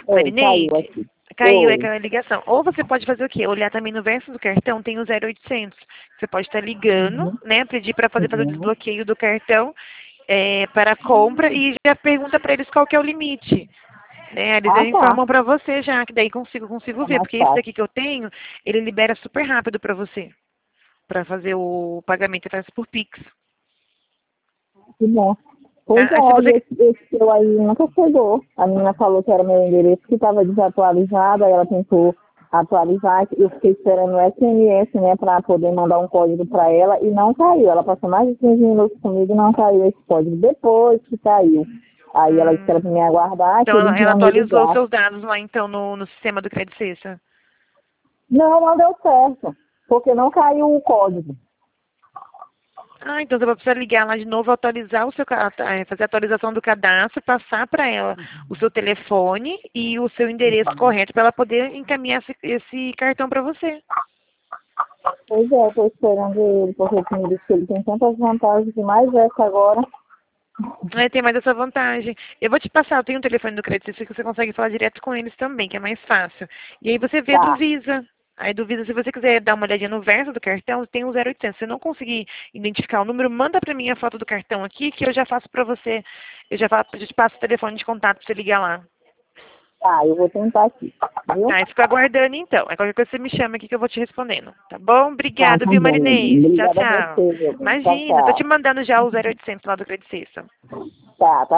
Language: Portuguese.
Oi, caiu Marineide, aqui. caiu Oi. aquela ligação. Ou você pode fazer o quê? Olhar também no verso do cartão, tem o 0800. Você pode estar ligando, Uhum, né? Pedir para fazer o uhum. desbloqueio do cartão para a compra e já pergunta para eles qual que é o limite. Né? Eles já Ah, tá. informam para você já, que daí consigo É ver, mais porque esse fácil. daqui que eu tenho, ele libera super rápido para você, para fazer o pagamento, faz por Pix. Que bom. Pois Tá? é, Aí se você. olha, esse seu aí nunca chegou. A menina falou que era meu endereço que estava desatualizado, aí ela tentou atualizar. Eu fiquei esperando o SMS, né, para poder mandar um código para ela e não caiu. Ela passou mais de 15 minutos comigo e não caiu esse código. Depois que caiu. Aí ela disse que era para Hum, me aguardar, que então eles ela iam me atualizou ligar. seus dados lá então no sistema do Credit Suisse. Não, não deu certo, porque não caiu o código. Ah, então você vai precisar ligar lá de novo, atualizar o seu, fazer a atualização do cadastro, passar para ela o seu telefone e o seu endereço correto para ela poder encaminhar esse cartão para você. Pois é, estou esperando ele, porque ele me disse que ele tem tantas vantagens, e mais essa agora. É, tem mais essa vantagem. Eu vou te passar, eu tenho um telefone do Credit Suisse que você consegue falar direto com eles também, que é mais fácil. E aí você vê do Tá. Visa. Aí do Visa, se você quiser dar uma olhadinha no verso do cartão, tem um 0800. Se você não conseguir identificar o número, manda para mim a foto do cartão aqui, que eu já faço para você. Eu já te passo o telefone de contato para você ligar lá. Tá, eu vou tentar aqui, viu? Tá, eu fico aguardando então. Aí qualquer coisa você me chama aqui que eu vou te respondendo. Tá bom? Tá, Obrigada, tá viu, bom. Marinês? Tchau, Obrigada a tchau. você, viu? Tchau, Imagina, tô te tchau. mandando já o 0800 lá do Credit Suisse. Tá, tá.